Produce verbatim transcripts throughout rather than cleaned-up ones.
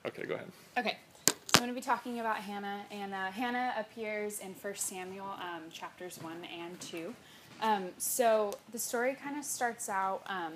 Okay, go ahead. Okay, so I'm going to be talking about Hannah, and uh, Hannah appears in First Samuel um, chapters one and two. Um, so the story kind of starts out um,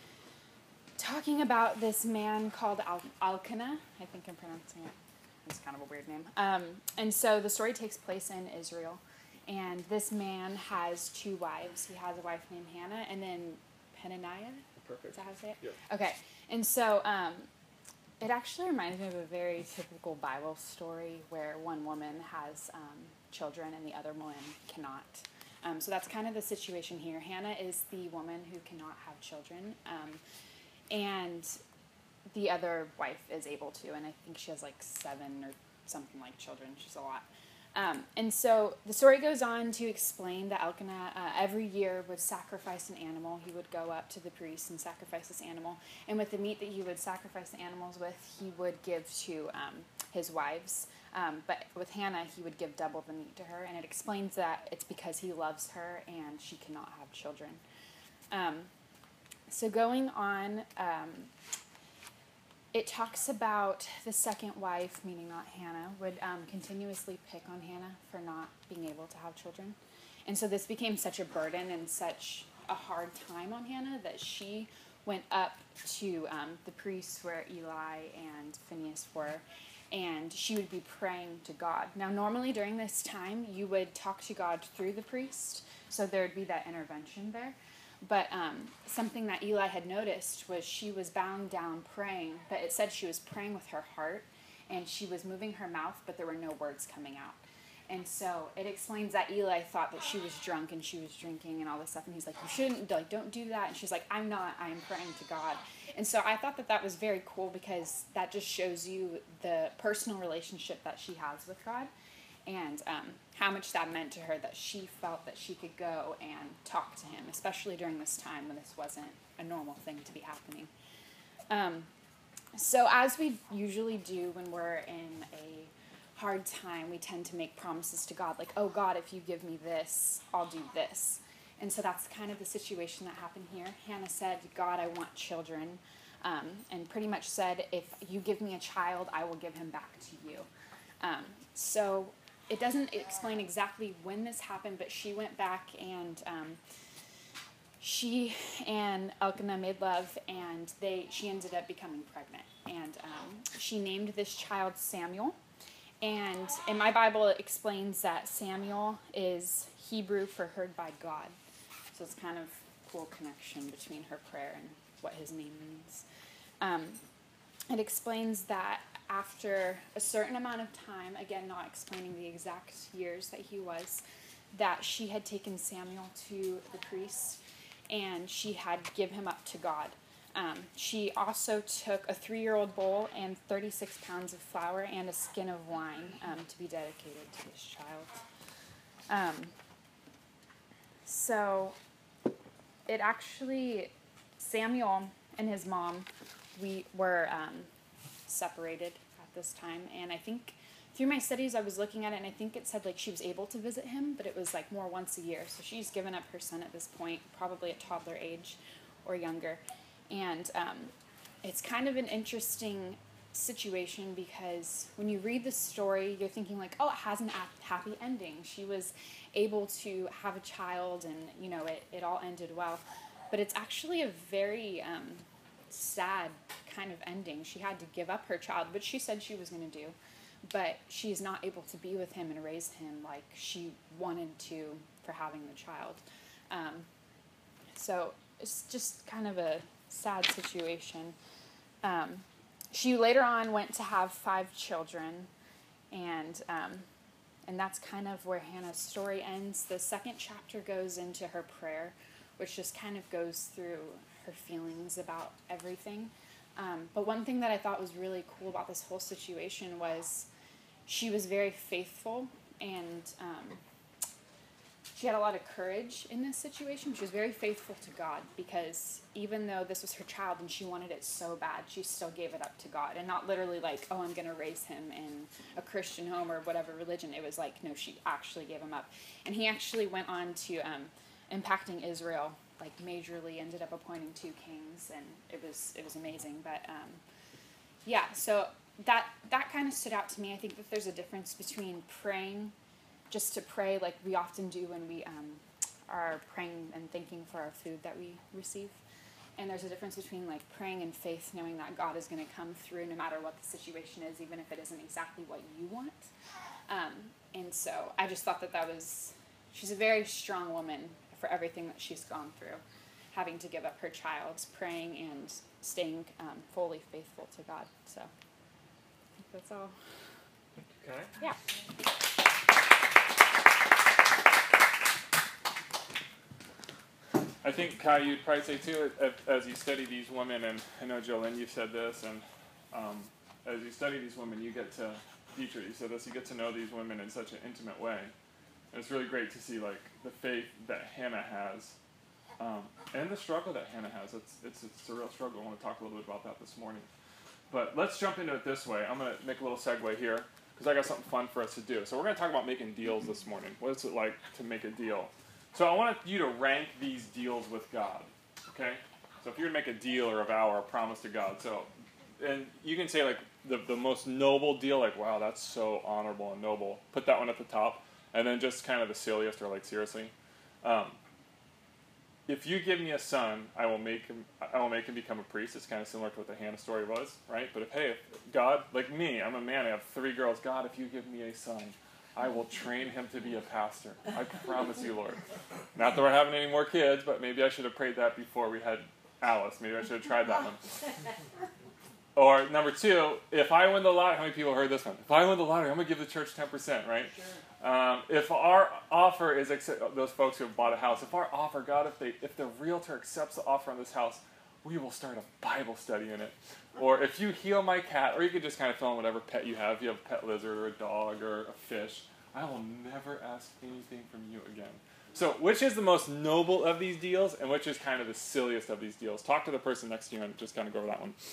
talking about this man called Al- Elkanah. I think I'm pronouncing it. It's kind of a weird name. Um, and so the story takes place in Israel, and this man has two wives. He has a wife named Hannah, and then Peninnah. Perfect. Is that how to say it? Yeah. Okay, and so um, it actually reminds me of a very typical Bible story where one woman has um, children and the other woman cannot. Um, so that's kind of the situation here. Hannah is the woman who cannot have children, um, and the other wife is able to, and I think she has like seven or something like children. She's a lot. Um, and so the story goes on to explain that Elkanah uh, every year would sacrifice an animal. He would go up to the priest and sacrifice this animal. And with the meat that he would sacrifice the animals with, he would give to um, his wives. Um, but with Hannah, he would give double the meat to her. And it explains that it's because he loves her and she cannot have children. Um, so going on... Um, It talks about the second wife, meaning not Hannah, would um, continuously pick on Hannah for not being able to have children. And so this became such a burden and such a hard time on Hannah that she went up to um, the priests where Eli and Phineas were, and she would be praying to God. Now, normally during this time, you would talk to God through the priest, so there would be that intervention there. But um, something that Eli had noticed was she was bowing down praying, but it said she was praying with her heart, and she was moving her mouth, but there were no words coming out. And so it explains that Eli thought that she was drunk and she was drinking and all this stuff, and he's like, you shouldn't, like, don't do that. And she's like, I'm not, I'm praying to God. And so I thought that that was very cool because that just shows you the personal relationship that she has with God. And um, how much that meant to her that she felt that she could go and talk to him, especially during this time when this wasn't a normal thing to be happening. Um, so as we usually do when we're in a hard time, we tend to make promises to God, like, oh God, if you give me this, I'll do this. And so that's kind of the situation that happened here. Hannah said, God, I want children, um, and pretty much said, if you give me a child, I will give him back to you. Um, so... It doesn't explain exactly when this happened, but she went back and um, she and Elkanah made love, and they she ended up becoming pregnant. And um, she named this child Samuel. And in my Bible, it explains that Samuel is Hebrew for heard by God. So it's kind of a cool connection between her prayer and what his name means. Um, it explains that after a certain amount of time, again, not explaining the exact years that he was, that she had taken Samuel to the priest, and she had give him up to God. Um, she also took a three-year-old bull and thirty-six pounds of flour and a skin of wine um, to be dedicated to this child. Um, so it actually, Samuel and his mom, we were... Um, separated at this time, and I think through my studies I was looking at it, and I think it said like she was able to visit him, but it was like more once a year. So she's given up her son at this point, probably at toddler age or younger. And um, it's kind of an interesting situation because when you read the story, you're thinking like, oh, it has an happy ending. She was able to have a child, and you know it, it all ended well. But it's actually a very um, sad kind of ending. She had to give up her child, which she said she was going to do, but she's not able to be with him and raise him like she wanted to for having the child. Um, so it's just kind of a sad situation. Um, she later on went to have five children, and um, and that's kind of where Hannah's story ends. The second chapter goes into her prayer, which just kind of goes through her feelings about everything. Um, but one thing that I thought was really cool about this whole situation was she was very faithful, and um, she had a lot of courage in this situation. She was very faithful to God because even though this was her child and she wanted it so bad, she still gave it up to God. And not literally like, oh, I'm going to raise him in a Christian home or whatever religion. It was like, no, she actually gave him up. And he actually went on to um, impacting Israel like majorly, ended up appointing two kings, and it was it was amazing. But um, yeah, so that that kind of stood out to me. I think that there's a difference between praying, just to pray like we often do when we um, are praying and thanking for our food that we receive. And there's a difference between like praying in faith, knowing that God is going to come through no matter what the situation is, even if it isn't exactly what you want. Um, and so I just thought that that was, she's a very strong woman for everything that she's gone through, having to give up her child, praying and staying um, fully faithful to God. So I think that's all. Okay. Yeah. I think, Kai, you'd probably say too, as you study these women, and I know Jolene, you said this, and um, as you study these women, you get to, Dietrich, you said this, you get to know these women in such an intimate way. And it's really great to see like the faith that Hannah has, um, and the struggle that Hannah has. It's, it's, it's a real struggle. I want to talk a little bit about that this morning. But let's jump into it this way. I'm going to make a little segue here, because I got something fun for us to do. So we're going to talk about making deals this morning. What is it like to make a deal? So I want you to rank these deals with God, okay? So if you're going to make a deal or a vow or a promise to God, so, and you can say like the, the most noble deal, like, wow, that's so honorable and noble. Put that one at the top. And then just kind of the silliest, or like seriously. Um, if you give me a son, I will make him I will make him become a priest. It's kind of similar to what the Hannah story was, right? But if, hey, if God, like me, I'm a man, I have three girls. God, if you give me a son, I will train him to be a pastor. I promise you, Lord. Not that we're having any more kids, but maybe I should have prayed that before we had Alice. Maybe I should have tried that one. Or number two, if I win the lottery, how many people heard this one? If I win the lottery, I'm going to give the church ten percent, right? Sure. Um, if our offer is, accept, those folks who have bought a house, if our offer, God, if they, if the realtor accepts the offer on this house, we will start a Bible study in it. Or if you heal my cat, or you could just kind of fill in whatever pet you have. If you have a pet lizard or a dog or a fish, I will never ask anything from you again. So which is the most noble of these deals, and which is kind of the silliest of these deals? Talk to the person next to you and just kind of go over that one.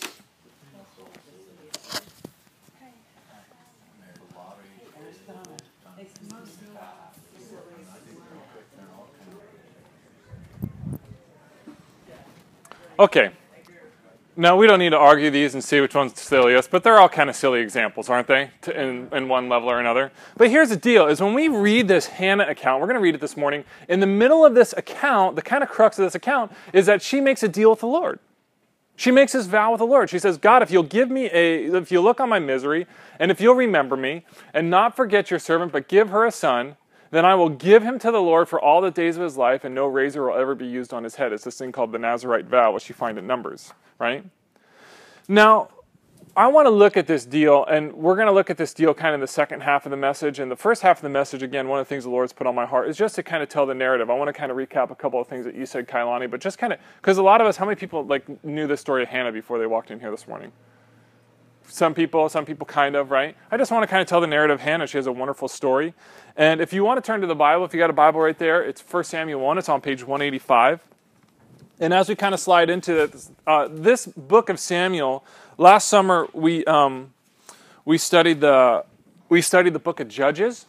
Okay. Now, we don't need to argue these and see which one's the silliest, but they're all kind of silly examples, aren't they, to, in, in one level or another? But here's the deal, is when we read this Hannah account, we're going to read it this morning, in the middle of this account, the kind of crux of this account, is that she makes a deal with the Lord. She makes this vow with the Lord. She says, God, if you'll give me a, if you look on my misery, and if you'll remember me, and not forget your servant, but give her a son, then I will give him to the Lord for all the days of his life, and no razor will ever be used on his head. It's this thing called the Nazirite vow, which you find in Numbers, right? Now, I want to look at this deal, and we're going to look at this deal kind of in the second half of the message. And the first half of the message, again, one of the things the Lord's put on my heart is just to kind of tell the narrative. I want to kind of recap a couple of things that you said, Kailani, but just kind of, because a lot of us, how many people like knew the story of Hannah before they walked in here this morning? Some people, some people kind of, right? I just want to kind of tell the narrative of Hannah. She has a wonderful story. And if you want to turn to the Bible, if you got a Bible right there, it's First Samuel one. It's on page one eighty-five. And as we kind of slide into this, uh, this book of Samuel, last summer we um, we studied the we studied the book of Judges,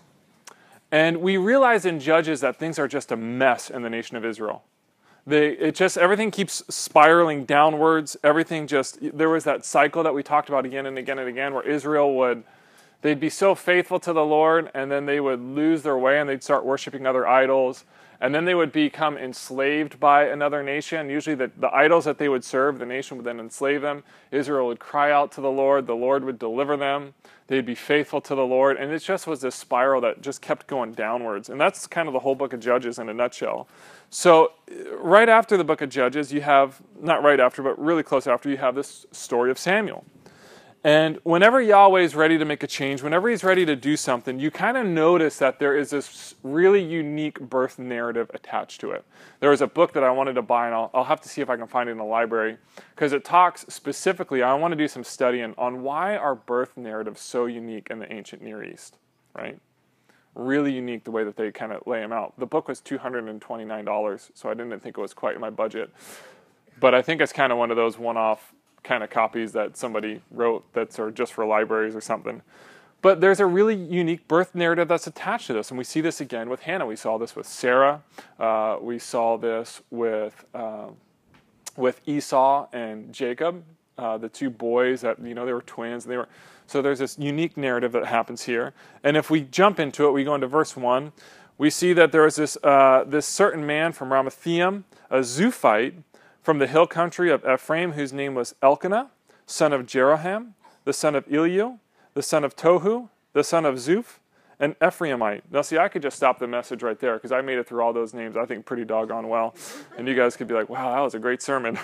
and we realized in Judges that things are just a mess in the nation of Israel. They, it just, everything keeps spiraling downwards. Everything just, there was that cycle that we talked about again and again and again where Israel would, they'd be so faithful to the Lord, and then they would lose their way and they'd start worshiping other idols. And then they would become enslaved by another nation. Usually the, the idols that they would serve, the nation would then enslave them. Israel would cry out to the Lord. The Lord would deliver them. They'd be faithful to the Lord. And it just was this spiral that just kept going downwards. And that's kind of the whole book of Judges in a nutshell. So right after the book of Judges, you have, not right after, but really close after, you have this story of Samuel. And whenever Yahweh is ready to make a change, whenever he's ready to do something, you kind of notice that there is this really unique birth narrative attached to it. There was a book that I wanted to buy, and I'll, I'll have to see if I can find it in the library, because it talks specifically, I want to do some studying on why are birth narratives so unique in the ancient Near East, right? Really unique the way that they kind of lay them out. The book was two hundred twenty-nine dollars, so I didn't think it was quite in my budget. But I think it's kind of one of those one-off kind of copies that somebody wrote that's are just for libraries or something. But there's a really unique birth narrative that's attached to this, and we see this again with Hannah. We saw this with Sarah. Uh, we saw this with uh, with Esau and Jacob. uh, the two boys that, you know, they were twins. And they were so there's this unique narrative that happens here. And if we jump into it, we go into verse one. We see that there was this uh, this certain man from Ramathaim, a Zuphite, from the hill country of Ephraim, whose name was Elkanah, son of Jeroham, the son of Eliu, the son of Tohu, the son of Zuph, an Ephraimite. Now, see, I could just stop the message right there because I made it through all those names, I think, pretty doggone well. And you guys could be like, wow, that was a great sermon.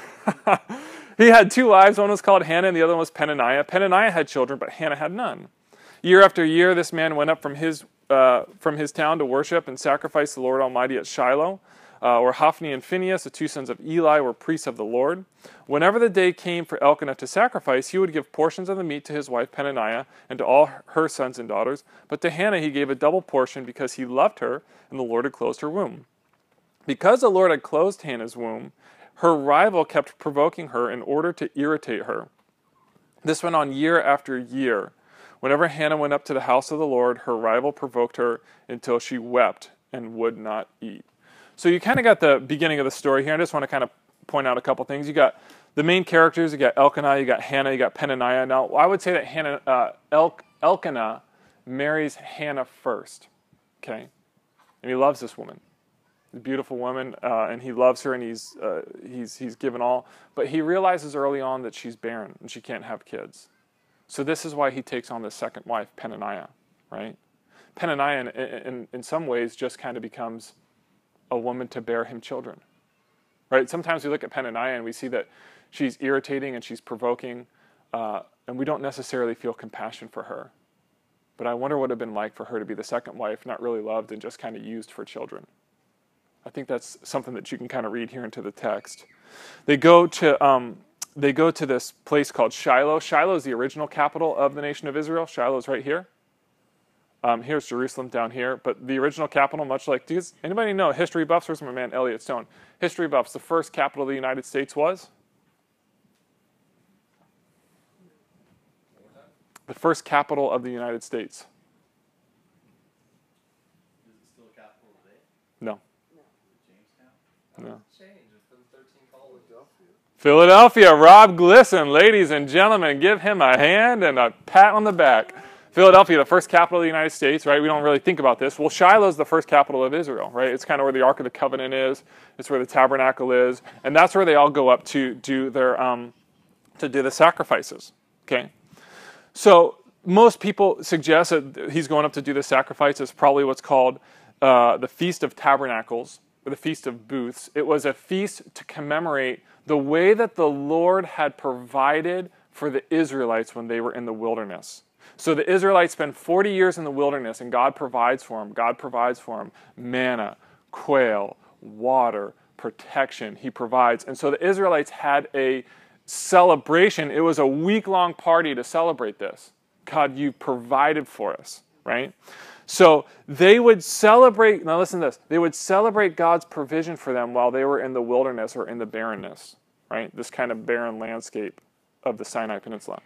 He had two wives. One was called Hannah and the other one was Peninnah. Peninnah had children, but Hannah had none. Year after year, this man went up from his uh, from his town to worship and sacrifice the Lord Almighty at Shiloh, uh, where Hophni and Phinehas, the two sons of Eli, were priests of the Lord. Whenever the day came for Elkanah to sacrifice, he would give portions of the meat to his wife Peninnah and to all her sons and daughters. But to Hannah he gave a double portion because he loved her, and the Lord had closed her womb. Because the Lord had closed Hannah's womb, her rival kept provoking her in order to irritate her. This went on year after year. Whenever Hannah went up to the house of the Lord, her rival provoked her until she wept and would not eat. So you kind of got the beginning of the story here. I just want to kind of point out a couple things. You got the main characters. You got Elkanah, you got Hannah, you got Peninnah. Now, I would say that Hannah, uh, El- Elkanah marries Hannah first, okay? And he loves this woman. A beautiful woman, uh, and he loves her, and he's uh, he's he's given all. But he realizes early on that she's barren and she can't have kids. So this is why he takes on this second wife, Peninnah, right? Peninnah, in, in, in some ways, just kind of becomes a woman to bear him children, right? Sometimes we look at Peninnah and we see that she's irritating and she's provoking, uh, and we don't necessarily feel compassion for her. But I wonder what it would have been like for her to be the second wife, not really loved and just kind of used for children. I think that's something that you can kind of read here into the text. They go to um, they go to this place called Shiloh. Shiloh is the original capital of the nation of Israel. Shiloh is right here. Um, here's Jerusalem down here. But the original capital, much like, does anybody know, history buffs? Where's my man Elliot Stone? History buffs, the first capital of the United States was? The first capital of the United States. Is it still a capital today? No. Jamestown? No. Change. It's been thirteen colleges. Philadelphia, Rob Glisson, ladies and gentlemen, give him a hand and a pat on the back. Philadelphia, the first capital of the United States, right? We don't really think about this. Well, Shiloh is the first capital of Israel, right? It's kind of where the Ark of the Covenant is. It's where the tabernacle is, and that's where they all go up to do their um, to do the sacrifices. Okay, so most people suggest that he's going up to do the sacrifice. It's probably what's called uh, the Feast of Tabernacles or the Feast of Booths. It was a feast to commemorate the way that the Lord had provided for the Israelites when they were in the wilderness. So the Israelites spend forty years in the wilderness, and God provides for them. God provides for them manna, quail, water, protection. He provides. And so the Israelites had a celebration. It was a week-long party to celebrate this. God, you provided for us, right? So they would celebrate, now listen to this, they would celebrate God's provision for them while they were in the wilderness or in the barrenness, right? This kind of barren landscape of the Sinai Peninsula.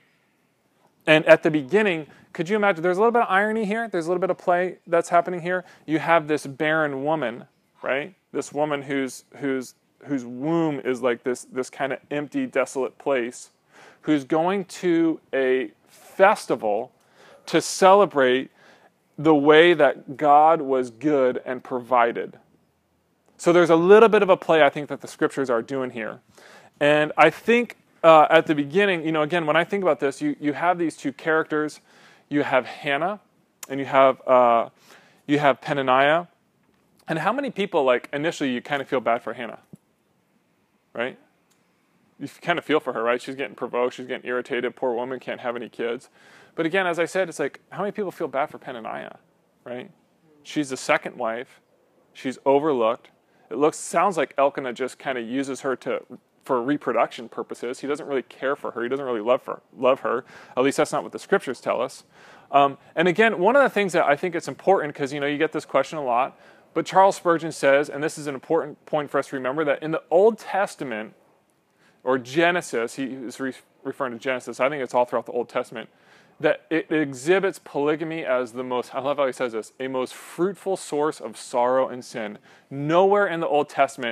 And at the beginning, could you imagine, there's a little bit of irony here, there's a little bit of play that's happening here. You have this barren woman, right? This woman whose whose whose womb is like this, this kind of empty, desolate place, who's going to a festival to celebrate the way that God was good and provided. So there's a little bit of a play, I think, that the scriptures are doing here. And I think uh, at the beginning, you know, again, when I think about this, you, you have these two characters. You have Hannah, and you have uh, you have Peninnah. And how many people, like, initially you kind of feel bad for Hannah, right? You kind of feel for her, right? She's getting provoked. She's getting irritated. Poor woman, can't have any kids. But again, as I said, it's like, how many people feel bad for Peninnah, right? She's the second wife. She's overlooked. It looks, sounds like Elkanah just kind of uses her to for reproduction purposes. He doesn't really care for her. He doesn't really love her. Love her. At least that's not what the scriptures tell us. Um, and again, one of the things that I think it's important, because you know you get this question a lot, but Charles Spurgeon says, and this is an important point for us to remember, that in the Old Testament, or Genesis, he is re- referring to Genesis, I think it's all throughout the Old Testament, that it exhibits polygamy as the most, I love how he says this, a most fruitful source of sorrow and sin. Nowhere in the Old Testament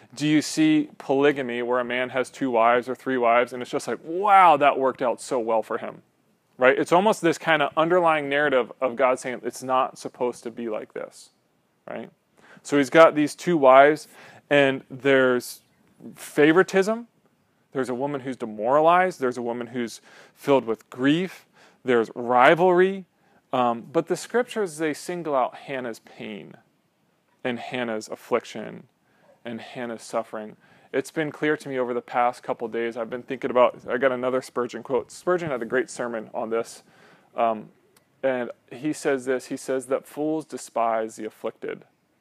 Do you see polygamy where a man has two wives or three wives and it's just like, wow, that worked out so well for him, right? It's almost this kind of underlying narrative of God saying it's not supposed to be like this, right? So he's got these two wives, and there's favoritism. There's a woman who's demoralized. There's a woman who's filled with grief. There's rivalry. Um, but the scriptures, they single out Hannah's pain and Hannah's affliction and Hannah's suffering. It's been clear to me over the past couple days. I've been thinking about, I got another Spurgeon quote. Spurgeon had a great sermon on this. Um, and he says this, he says that fools despise the afflicted.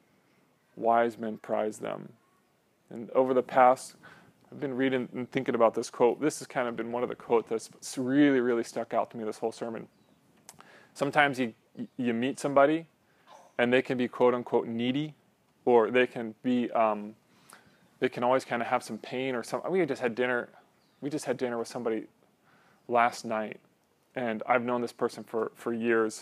Wise men prize them. And over the past, I've been reading and thinking about this quote. This has kind of been one of the quotes that's really, really stuck out to me this whole sermon. Sometimes you you meet somebody and they can be quote unquote needy, or they can be um, they can always kind of have some pain or something. We just had dinner. We just had dinner with somebody last night, and I've known this person for, for years,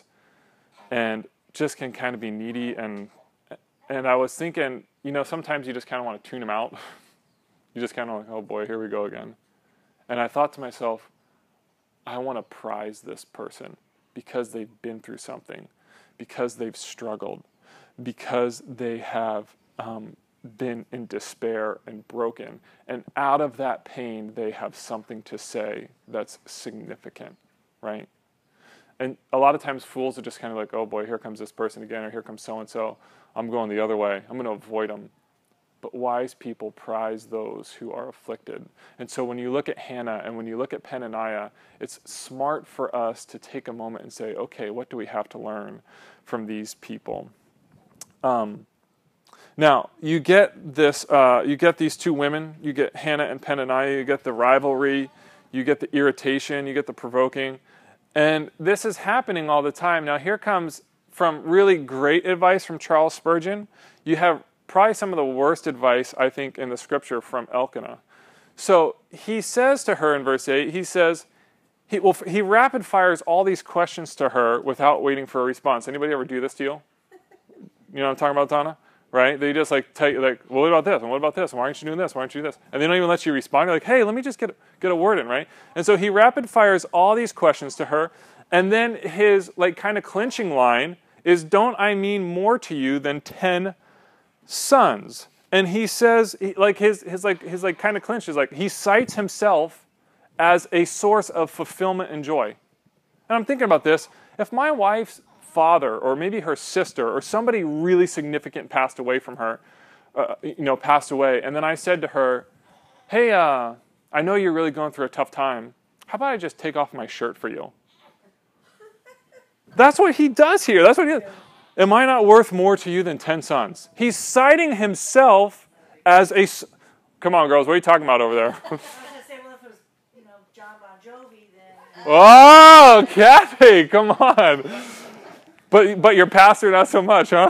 and just can kind of be needy. And and I was thinking, you know, sometimes you just kind of want to tune them out. You just kind of like, oh boy, here we go again. And I thought to myself, I want to prize this person because they've been through something, because they've struggled, because they have um, been in despair and broken. And out of that pain, they have something to say that's significant, right? And a lot of times fools are just kind of like, oh boy, here comes this person again, or here comes so-and-so. I'm going the other way. I'm going to avoid them. But wise people prize those who are afflicted. And so when you look at Hannah and when you look at Peninnah, it's smart for us to take a moment and say, okay, what do we have to learn from these people? Um, now, you get this. Uh, you get these two women. You get Hannah and Peninnah. You get the rivalry. You get the irritation. You get the provoking. And this is happening all the time. Now, here comes from really great advice from Charles Spurgeon. You have probably some of the worst advice, I think, in the scripture from Elkanah. So he says to her in verse eight, he says, he, well, he rapid fires all these questions to her without waiting for a response. Anybody ever do this to you? You know what I'm talking about, Donna? Right? They just like tell you, like, well, what about this? And what about this? And why aren't you doing this? Why aren't you doing this? And they don't even let you respond. You're like, hey, let me just get, get a word in, right? And so he rapid fires all these questions to her. And then his like kind of clinching line is, don't I mean more to you than ten sons? And he says, he, like his his like his like kind of clinch is like he cites himself as a source of fulfillment and joy. And I'm thinking about this. If my wife's father, or maybe her sister, or somebody really significant passed away from her, uh, you know, passed away, and then I said to her, "Hey, uh, I know you're really going through a tough time. How about I just take off my shirt for you?" That's what he does here. That's what he does. Am I not worth more to you than ten sons? He's citing himself as a... Come on, girls. What are you talking about over there? I was going to say, well, if it was, you know, John Bon Jovi, then... Oh, Kathy, come on. But but your pastor, not so much, huh?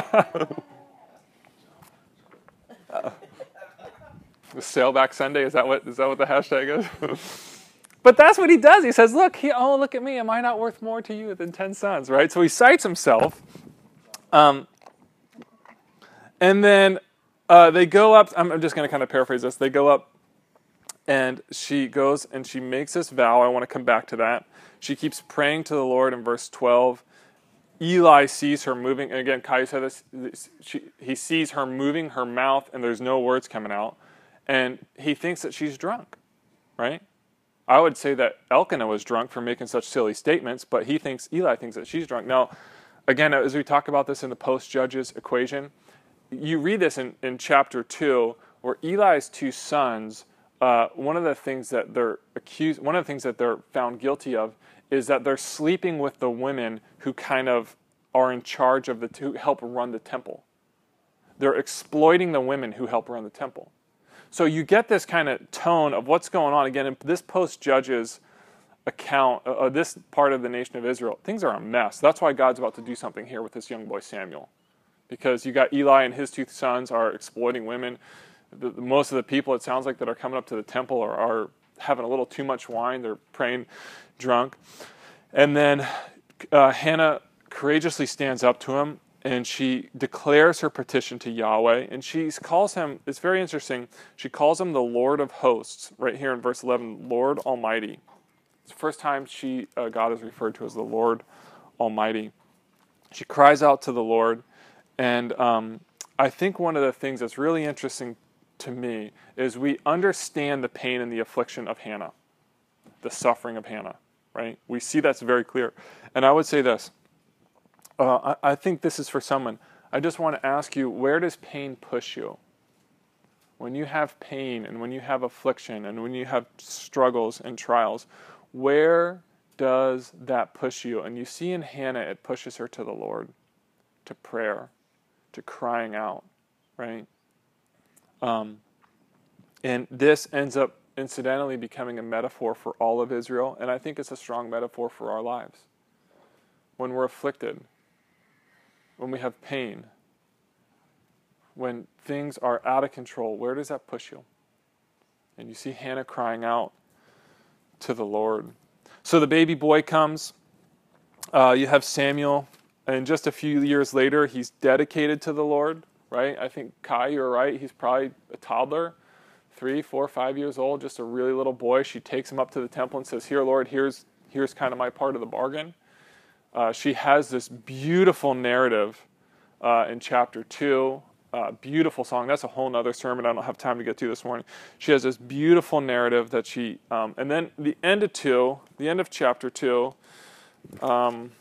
The Sailback Sunday, is that what is that what the hashtag is? But that's what he does. He says, look, he, oh, look at me. Am I not worth more to you than ten sons, right? So he cites himself. Um, and then uh, they go up. I'm, I'm just going to kind of paraphrase this. They go up, and she goes and she makes this vow. I want to come back to that. She keeps praying to the Lord in verse twelve. Eli sees her moving. And again, Kai said this. this she, he sees her moving her mouth, and there's no words coming out. And he thinks that she's drunk, right? I would say that Elkanah was drunk for making such silly statements, but he thinks, Eli thinks that she's drunk. Now, again, as we talk about this in the post-Judges equation, you read this in, in chapter two, where Eli's two sons, uh, one of the things that they're accused, one of the things that they're found guilty of is that they're sleeping with the women who kind of are in charge of the, who help run the temple. They're exploiting the women who help run the temple. So you get this kind of tone of what's going on. Again, in this post-Judges account, uh, this part of the nation of Israel, things are a mess. That's why God's about to do something here with this young boy Samuel. Because you got Eli and his two sons are exploiting women. The, the, most of the people, it sounds like, that are coming up to the temple are, are having a little too much wine. They're praying drunk. And then uh, Hannah courageously stands up to him. and she declares her petition to Yahweh, and she calls him, it's very interesting, she calls him the Lord of hosts, right here in verse eleven, Lord Almighty. It's the first time she, uh, God is referred to as the Lord Almighty. She cries out to the Lord, and um, I think one of the things that's really interesting to me is we understand the pain and the affliction of Hannah, the suffering of Hannah, right? We see that's very clear. And I would say this, Uh, I, I think this is for someone. I just want to ask you, where does pain push you? When you have pain and when you have affliction and when you have struggles and trials, where does that push you? And you see in Hannah, it pushes her to the Lord, to prayer, to crying out, right? Um, and this ends up incidentally becoming a metaphor for all of Israel, and I think it's a strong metaphor for our lives. When we're afflicted, when we have pain, when things are out of control, where does that push you? And you see Hannah crying out to the Lord. So the baby boy comes. Uh, you have Samuel, and just a few years later, he's dedicated to the Lord, right? I think, Kai, you're right. He's probably a toddler, three, four, five years old, just a really little boy. She takes him up to the temple and says, here, Lord, here's, here's kind of my part of the bargain. Uh, she has this beautiful narrative uh, in chapter two, uh, beautiful song. That's a whole other sermon I don't have time to get to this morning. She has this beautiful narrative that she, um, and then the end of two, the end of chapter two, um,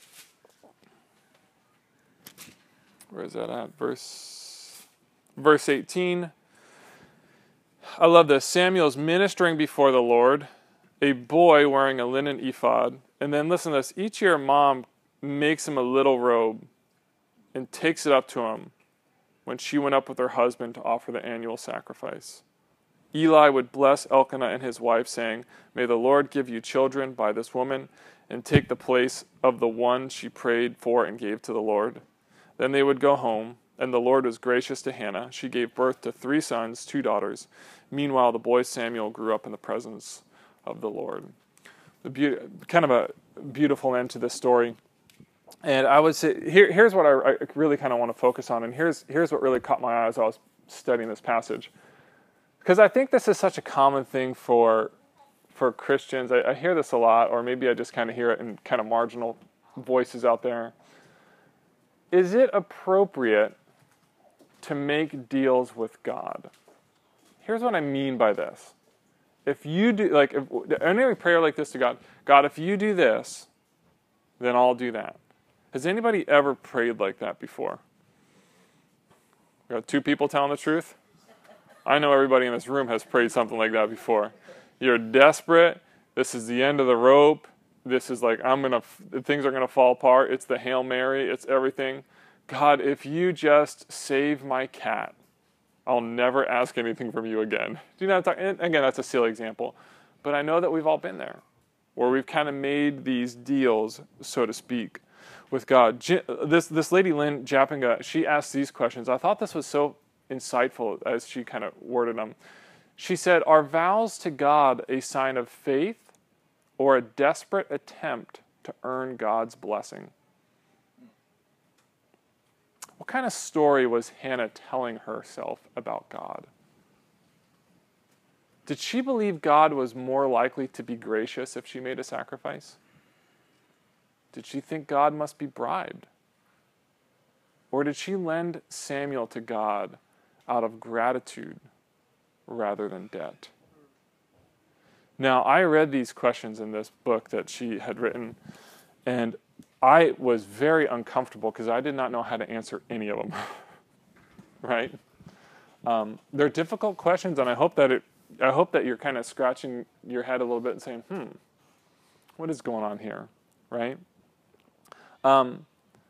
where is that at? Verse, verse eighteen. I love this. Samuel's ministering before the Lord, a boy wearing a linen ephod. And then listen to this. Each year, mom makes him a little robe and takes it up to him when she went up with her husband to offer the annual sacrifice. Eli would bless Elkanah and his wife, saying, may the Lord give you children by this woman and take the place of the one she prayed for and gave to the Lord. Then they would go home, and the Lord was gracious to Hannah. She gave birth to three sons, two daughters. Meanwhile, the boy Samuel grew up in the presence of the Lord. The be- kind of a beautiful end to this story. And I would say, here, here's what I, I really kind of want to focus on, and here's, here's what really caught my eye as I was studying this passage. Because I think this is such a common thing for, for Christians. I, I hear this a lot, or maybe I just kind of hear it in kind of marginal voices out there. Is it appropriate to make deals with God? Here's what I mean by this. If you do, like, if any prayer like this to God, God, if you do this, then I'll do that. Has anybody ever prayed like that before? We got two people telling the truth? I know everybody in this room has prayed something like that before. You're desperate. This is the end of the rope. This is like, I'm going to, things are going to fall apart. It's the Hail Mary. It's everything. God, if you just save my cat, I'll never ask anything from you again. Do you know what I'm talking? Again, that's a silly example. But I know that we've all been there, where we've kind of made these deals, so to speak, with God. This this lady, Lynn Japinga, she asked these questions. I thought this was so insightful as she kind of worded them. She said, are vows to God a sign of faith or a desperate attempt to earn God's blessing? What kind of story was Hannah telling herself about God? Did she believe God was more likely to be gracious if she made a sacrifice? Did she think God must be bribed? Or did she lend Samuel to God out of gratitude rather than debt? Now, I read these questions in this book that she had written, and I was very uncomfortable because I did not know how to answer any of them. Right? Um, they're difficult questions, and I hope that it. I hope that you're kind of scratching your head a little bit and saying, "Hmm, what is going on here?" Right? Um,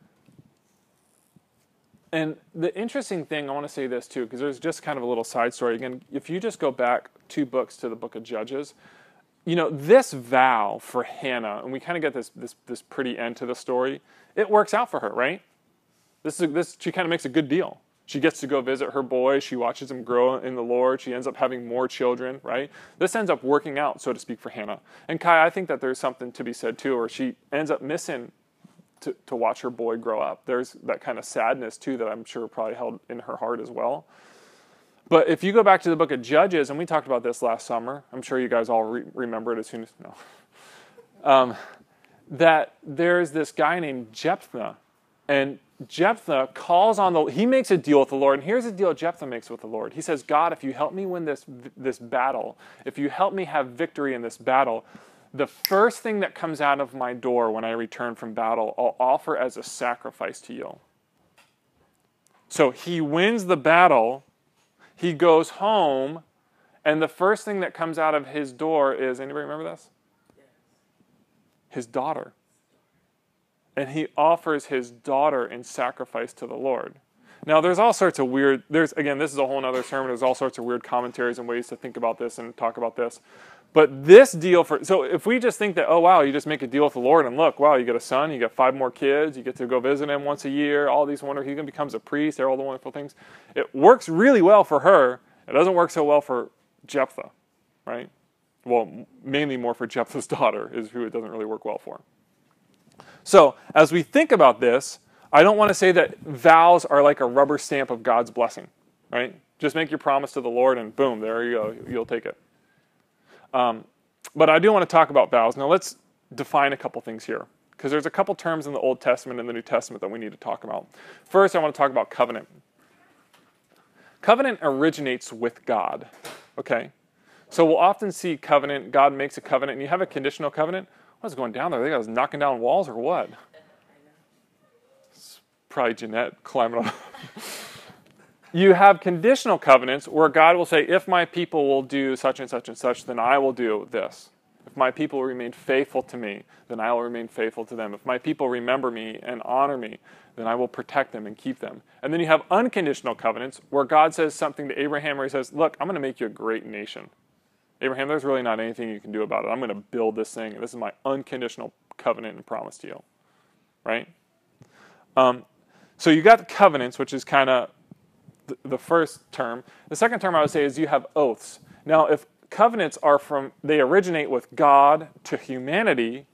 and the interesting thing, I want to say this too, because there's just kind of a little side story. Again, if you just go back two books to the book of Judges, you know, this vow for Hannah, and we kind of get this this this pretty end to the story, it works out for her, right? This is this she kind of makes a good deal. She gets to go visit her boy. She watches him grow in the Lord. She ends up having more children, right? This ends up working out, so to speak, for Hannah. And Kai, I think that there's something to be said too, or she ends up missing to, to watch her boy grow up. There's that kind of sadness too that I'm sure probably held in her heart as well. But if you go back to the book of Judges, and we talked about this last summer, I'm sure you guys all re- remember it as soon as, no. Um, that there's this guy named Jephthah, and Jephthah calls on the, he makes a deal with the Lord, and here's the deal Jephthah makes with the Lord. He says, God, if you help me win this, this battle, if you help me have victory in this battle, the first thing that comes out of my door when I return from battle, I'll offer as a sacrifice to you. So he wins the battle, he goes home, and the first thing that comes out of his door is, anybody remember this? His daughter. And he offers his daughter in sacrifice to the Lord. Now, there's all sorts of weird, there's, again, this is a whole other sermon, there's all sorts of weird commentaries and ways to think about this and talk about this. But this deal for, so if we just think that, oh, wow, you just make a deal with the Lord and look, wow, you get a son, you get five more kids, you get to go visit him once a year, all these wonderful, he becomes a priest, they're all the wonderful things. It works really well for her. It doesn't work so well for Jephthah, right? Well, mainly more for Jephthah's daughter is who it doesn't really work well for. So as we think about this, I don't want to say that vows are like a rubber stamp of God's blessing, right? Just make your promise to the Lord and boom, there you go, you'll take it. Um, but I do want to talk about vows. Now let's define a couple things here, because there's a couple terms in the Old Testament and the New Testament that we need to talk about. First, I want to talk about covenant. Covenant originates with God, okay? So we'll often see covenant, God makes a covenant, and you have a conditional covenant. What's going down there? They guys knocking down walls or what? It's probably Jeanette climbing on. You have conditional covenants where God will say, if my people will do such and such and such, then I will do this. If my people remain faithful to me, then I will remain faithful to them. If my people remember me and honor me, then I will protect them and keep them. And then you have unconditional covenants where God says something to Abraham where he says, look, I'm going to make you a great nation. Abraham, there's really not anything you can do about it. I'm going to build this thing, and this is my unconditional covenant and promise to you. Right? Um, so you got the covenants, which is kind of the, the first term. The second term I would say is you have oaths. Now, if covenants are from, they originate with God to humanity,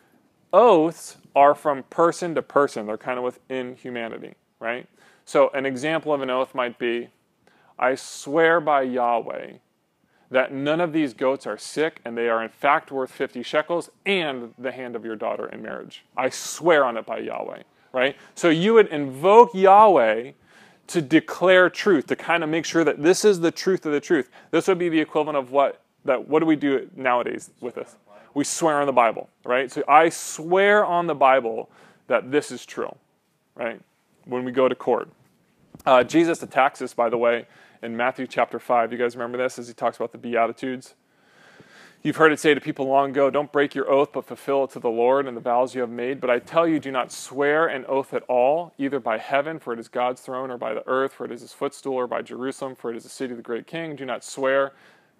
oaths are from person to person. They're kind of within humanity, right? So an example of an oath might be, I swear by Yahweh that none of these goats are sick, and they are in fact worth fifty shekels, and the hand of your daughter in marriage. I swear on it by Yahweh, right? So you would invoke Yahweh to declare truth, to kind of make sure that this is the truth of the truth. This would be the equivalent of what, that, what do we do nowadays with this? We swear on the Bible, right? So I swear on the Bible that this is true, right? When we go to court. Uh, Jesus attacks this, by the way, in Matthew chapter five. You guys remember this as he talks about the Beatitudes? You've heard it say to people long ago, don't break your oath, but fulfill it to the Lord and the vows you have made. But I tell you, do not swear an oath at all, either by heaven, for it is God's throne, or by the earth, for it is his footstool, or by Jerusalem, for it is the city of the great king. Do not swear.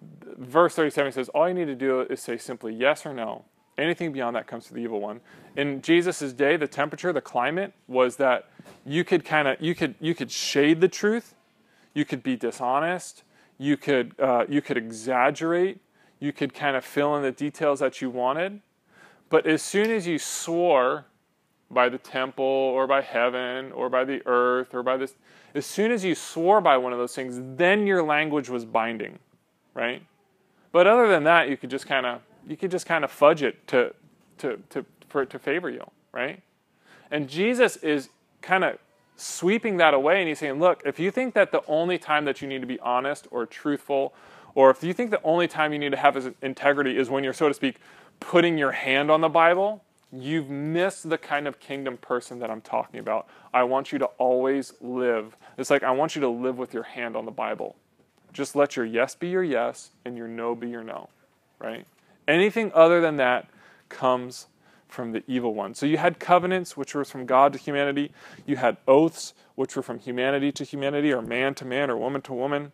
Verse thirty-seven says, all you need to do is say simply yes or no. Anything beyond that comes to the evil one. In Jesus' day, the temperature, the climate, was that you could kind of, you could, you could shade the truth, you could be dishonest, you could, uh, you could exaggerate, you could kind of fill in the details that you wanted. But as soon as you swore by the temple or by heaven or by the earth or by this, as soon as you swore by one of those things, then your language was binding, right? But other than that, you could just kind of, you could just kind of fudge it to, to, to, for it to favor you, right? And Jesus is kind of sweeping that away, and he's saying, look, if you think that the only time that you need to be honest or truthful, or if you think the only time you need to have integrity is when you're, so to speak, putting your hand on the Bible, you've missed the kind of kingdom person that I'm talking about. I want you to always live. It's like I want you to live with your hand on the Bible. Just let your yes be your yes and your no be your no, right? Anything other than that comes from the evil one. So you had covenants, which were from God to humanity. You had oaths, which were from humanity to humanity, or man to man, or woman to woman.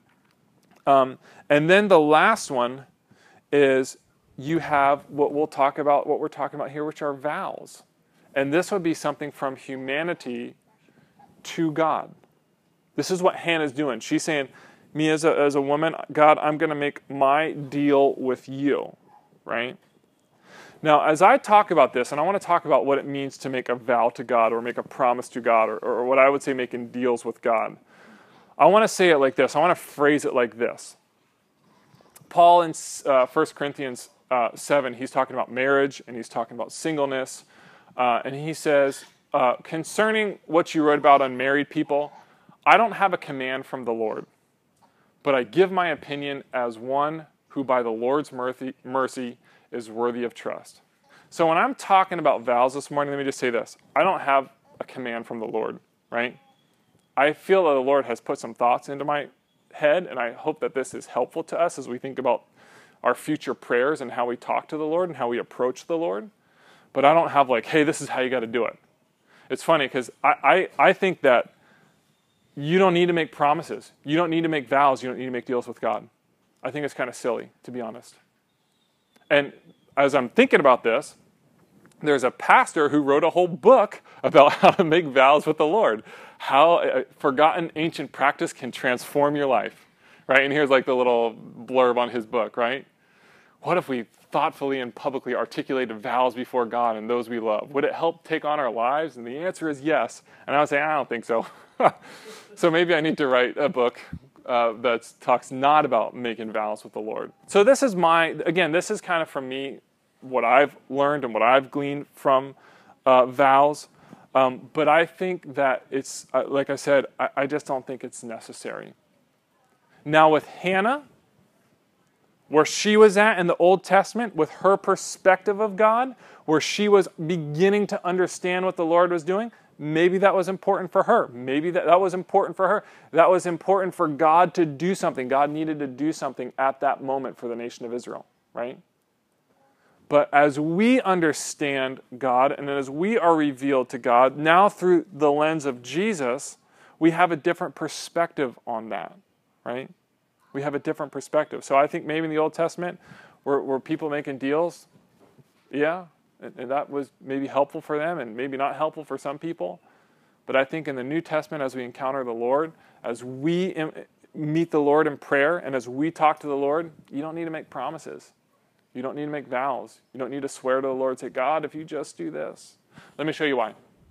Um, and then the last one is you have what we'll talk about, what we're talking about here, which are vows. And this would be something from humanity to God. This is what Hannah's doing. She's saying, me as a, as a woman, God, I'm going to make my deal with you, right? Now, as I talk about this, and I want to talk about what it means to make a vow to God or make a promise to God, or, or what I would say making deals with God, I want to say it like this. I want to phrase it like this. Paul in uh, First Corinthians uh, seven, he's talking about marriage, and he's talking about singleness, uh, and he says, uh, concerning what you wrote about unmarried people, I don't have a command from the Lord, but I give my opinion as one who by the Lord's mercy, mercy is worthy of trust. So when I'm talking about vows this morning, let me just say this. I don't have a command from the Lord, right? I feel that the Lord has put some thoughts into my head, and I hope that this is helpful to us as we think about our future prayers and how we talk to the Lord and how we approach the Lord. But I don't have like, hey, this is how you got to do it. It's funny because I, I, I think that you don't need to make promises. You don't need to make vows. You don't need to make deals with God. I think it's kind of silly, to be honest. And as I'm thinking about this, there's a pastor who wrote a whole book about how to make vows with the Lord, how a forgotten ancient practice can transform your life, right? And here's like the little blurb on his book, right? What if we thoughtfully and publicly articulated vows before God and those we love? Would it help take on our lives? And the answer is yes. And I would say, I don't think so. So maybe I need to write a book uh, that talks not about making vows with the Lord. So this is my, again, this is kind of from me, what I've learned and what I've gleaned from uh, vows. Um, but I think that it's, uh, like I said, I, I just don't think it's necessary. Now with Hannah, where she was at in the Old Testament with her perspective of God, where she was beginning to understand what the Lord was doing, maybe that was important for her. Maybe that, that was important for her. That was important for God to do something. God needed to do something at that moment for the nation of Israel, right? But as we understand God and as we are revealed to God, now through the lens of Jesus, we have a different perspective on that, right? We have a different perspective. So I think maybe in the Old Testament, were, were people making deals? Yeah, and, and that was maybe helpful for them and maybe not helpful for some people. But I think in the New Testament, as we encounter the Lord, as we im- meet the Lord in prayer, and as we talk to the Lord, you don't need to make promises. You don't need to make vows. You don't need to swear to the Lord, say, God, if you just do this. Let me show you why.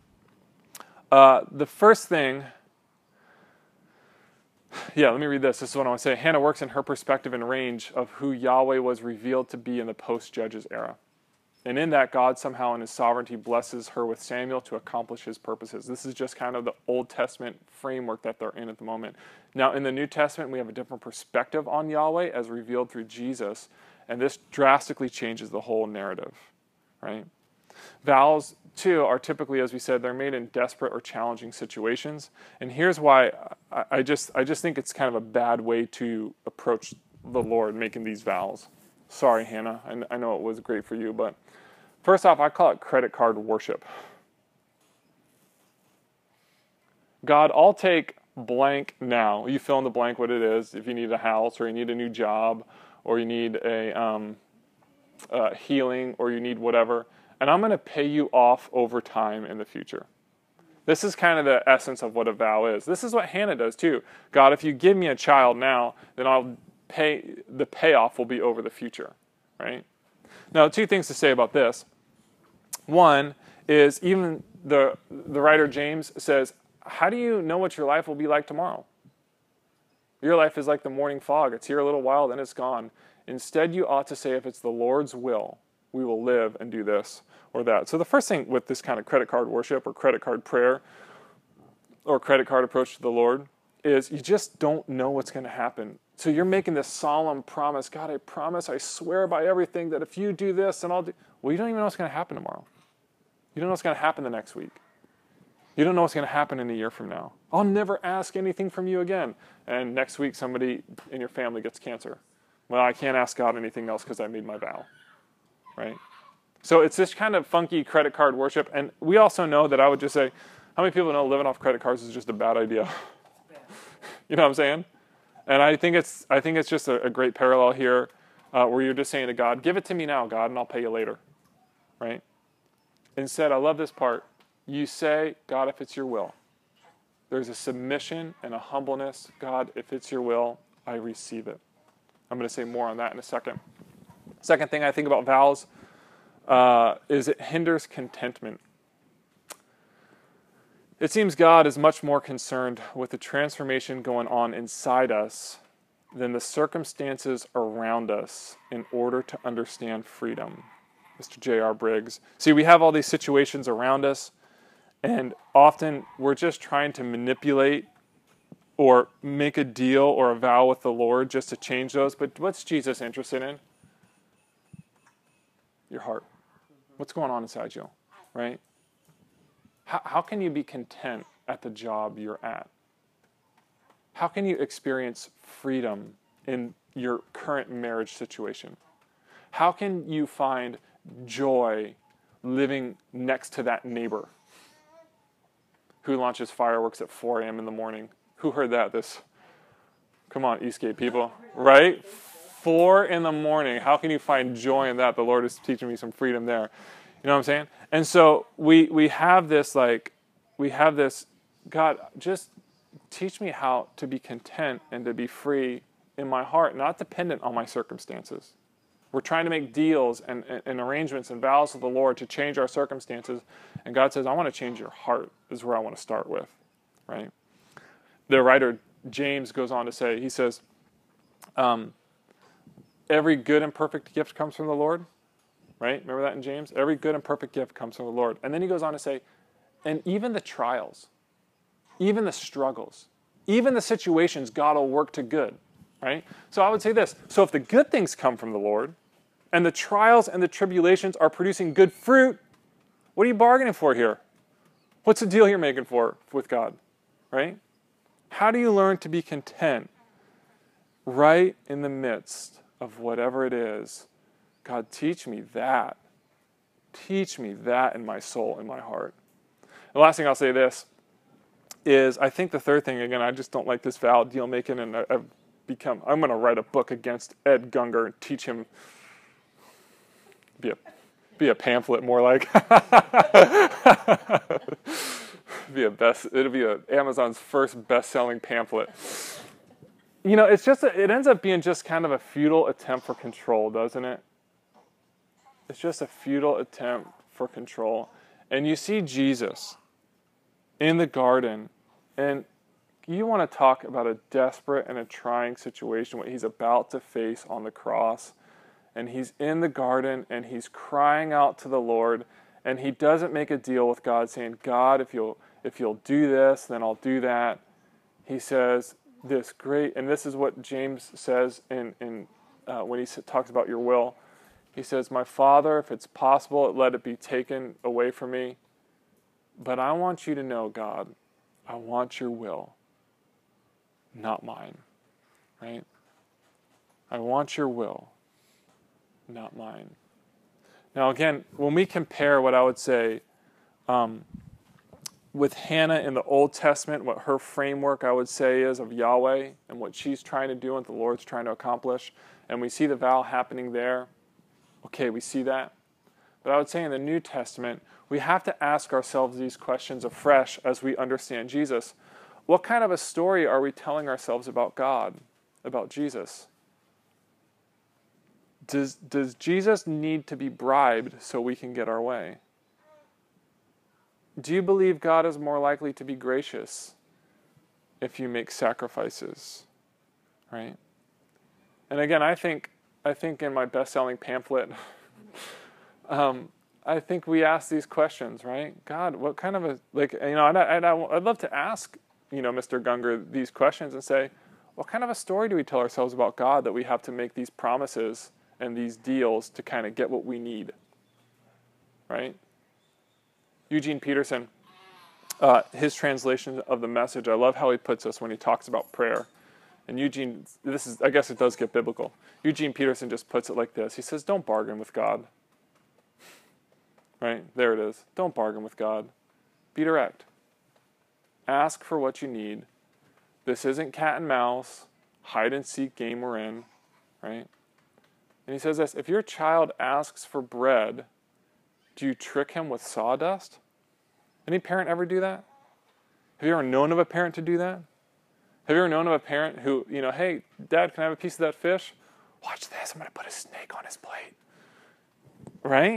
Uh, the first thing, yeah, let me read this. This is what I want to say. Hannah works in her perspective and range of who Yahweh was revealed to be in the post-Judges era. And in that, God somehow in his sovereignty blesses her with Samuel to accomplish his purposes. This is just kind of the Old Testament framework that they're in at the moment. Now, in the New Testament, we have a different perspective on Yahweh as revealed through Jesus. And this drastically changes the whole narrative, right? Vows, too, are typically, as we said, they're made in desperate or challenging situations. And here's why I, I just I just think it's kind of a bad way to approach the Lord, making these vows. Sorry, Hannah. I, I know it was great for you, but first off, I call it credit card worship. God, I'll take blank now. You fill in the blank what it is. If you need a house or you need a new job, or you need a um, uh, healing, or you need whatever, and I'm going to pay you off over time in the future. This is kind of the essence of what a vow is. This is what Hannah does too. God, if you give me a child now, then I'll pay, the payoff will be over the future, right? Now, two things to say about this. One is even the the writer James says, how do you know what your life will be like tomorrow? Your life is like the morning fog. It's here a little while, then it's gone. Instead, you ought to say, if it's the Lord's will, we will live and do this or that. So the first thing with this kind of credit card worship or credit card prayer or credit card approach to the Lord is you just don't know what's going to happen. So you're making this solemn promise. God, I promise, I swear by everything that if you do this, then I'll do. Well, you don't even know what's going to happen tomorrow. You don't know what's going to happen the next week. You don't know what's going to happen in a year from now. I'll never ask anything from you again. And next week, somebody in your family gets cancer. Well, I can't ask God anything else because I made my vow, right? So it's this kind of funky credit card worship. And we also know that I would just say, how many people know living off credit cards is just a bad idea? You know what I'm saying? And I think it's I think it's just a, a great parallel here uh, where you're just saying to God, give it to me now, God, and I'll pay you later, right? Instead, I love this part. You say, God, if it's your will. There's a submission and a humbleness. God, if it's your will, I receive it. I'm going to say more on that in a second. Second thing I think about vows, uh, is it hinders contentment. It seems God is much more concerned with the transformation going on inside us than the circumstances around us in order to understand freedom. Mister J R. Briggs. See, we have all these situations around us, and often we're just trying to manipulate or make a deal or a vow with the Lord just to change those. But what's Jesus interested in? Your heart. What's going on inside you, right? How, how can you be content at the job you're at? How can you experience freedom in your current marriage situation? How can you find joy living next to that neighbor who launches fireworks at four a.m. in the morning? Who heard that? This, come on, Eastgate people, right? Four in the morning. How can you find joy in that? The Lord is teaching me some freedom there. You know what I'm saying? And so we we have this like, we have this, God, just teach me how to be content and to be free in my heart, not dependent on my circumstances. We're trying to make deals and, and, and arrangements and vows with the Lord to change our circumstances. And God says, I want to change your heart, is where I want to start with, right? The writer James goes on to say, he says, um, every good and perfect gift comes from the Lord, right? Remember that in James? Every good and perfect gift comes from the Lord. And then he goes on to say, and even the trials, even the struggles, even the situations, God will work to good, right? So I would say this. So if the good things come from the Lord, and the trials and the tribulations are producing good fruit, what are you bargaining for here? What's the deal you're making for with God, right? How do you learn to be content right in the midst of whatever it is? God, teach me that. Teach me that in my soul, in my heart. The last thing I'll say this is, I think the third thing, again, I just don't like this vow deal making, and I've become, I'm going to write a book against Ed Gunger and teach him, be a, be a pamphlet more like. Be a best, it'll be a, Amazon's first best-selling pamphlet. You know, it's just, a, it ends up being just kind of a futile attempt for control, doesn't it? It's just a futile attempt for control. And you see Jesus in the garden, and you want to talk about a desperate and a trying situation, what he's about to face on the cross. And he's in the garden, and he's crying out to the Lord, and he doesn't make a deal with God saying, God, if you'll, if you'll do this, then I'll do that. He says this great, and this is what James says in, in uh, when he talks about your will. He says, my Father, if it's possible, let it be taken away from me. But I want you to know, God, I want your will, not mine, right? I want your will, not mine. Now, again, when we compare what I would say um, with Hannah in the Old Testament, what her framework, I would say, is of Yahweh and what she's trying to do and what the Lord's trying to accomplish, and we see the vow happening there, okay, we see that. But I would say in the New Testament, we have to ask ourselves these questions afresh as we understand Jesus. What kind of a story are we telling ourselves about God, about Jesus? Does, does Jesus need to be bribed so we can get our way? Do you believe God is more likely to be gracious if you make sacrifices? Right? And again, I think I think in my best-selling pamphlet, um, I think we ask these questions, right? God, what kind of a, like, you know, and I, and I, I'd love to ask, you know, Mister Gunger these questions and say, what kind of a story do we tell ourselves about God that we have to make these promises and these deals to kind of get what we need, right? Eugene Peterson, uh, his translation of the Message, I love how he puts this when he talks about prayer. And Eugene, this is, I guess it does get biblical. Eugene Peterson just puts it like this. He says, don't bargain with God. Right? There it is. Don't bargain with God. Be direct. Ask for what you need. This isn't cat and mouse, hide and seek game we're in. Right? And he says this, if your child asks for bread, do you trick him with sawdust? Any parent ever do that? Have you ever known of a parent to do that? Have you ever known of a parent who, you know, hey, Dad, can I have a piece of that fish? Watch this, I'm going to put a snake on his plate. Right?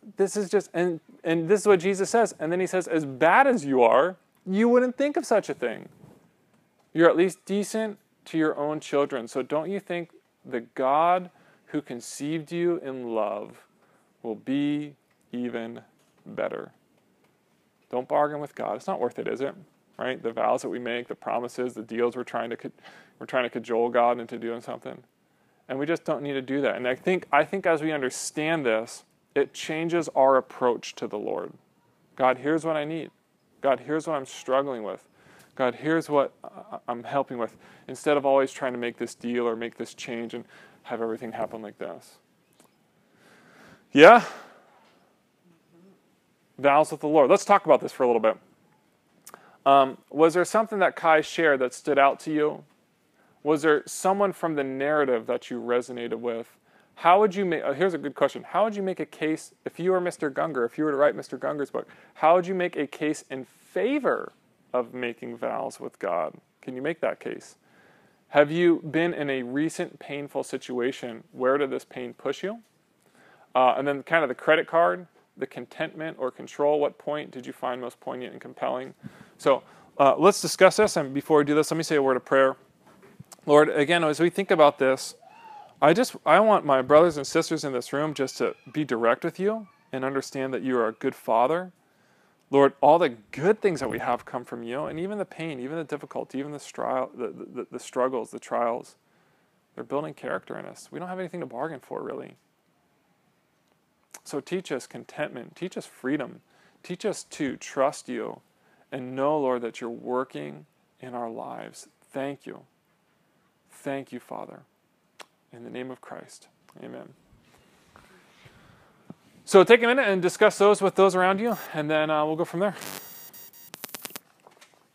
this is just, and, and this is what Jesus says. And then he says, as bad as you are, you wouldn't think of such a thing. You're at least decent to your own children. So don't you think the God who conceived you in love will be even better? Don't bargain with God. It's not worth it, is it? Right? The vows that we make, the promises, the deals we're trying to we're trying to cajole God into doing something. And we just don't need to do that. And I think I think as we understand this, it changes our approach to the Lord. God, here's what I need. God, here's what I'm struggling with. God, here's what I'm helping with. Instead of always trying to make this deal or make this change and have everything happen like this. Yeah? Vows with the Lord. Let's talk about this for a little bit. Um, was there something that Kai shared that stood out to you? Was there someone from the narrative that you resonated with? How would you make, uh, here's a good question. How would you make a case, if you were Mister Gungor, if you were to write Mister Gungor's book, how would you make a case in favor of making vows with God? Can you make that case? Have you been in a recent painful situation? Where did this pain push you? Uh, and then kind of the credit card, the contentment or control, what point did you find most poignant and compelling? So uh, let's discuss this. And before we do this, let me say a word of prayer. Lord, again, as we think about this, I just I want my brothers and sisters in this room just to be direct with you and understand that you are a good Father. Lord, all the good things that we have come from you, and even the pain, even the difficulty, even the, stri- the, the, the struggles, the trials, they're building character in us. We don't have anything to bargain for, really. So teach us contentment, teach us freedom, teach us to trust you, and know, Lord, that you're working in our lives. Thank you. Thank you, Father. In the name of Christ, amen. So take a minute and discuss those with those around you, and then uh, we'll go from there.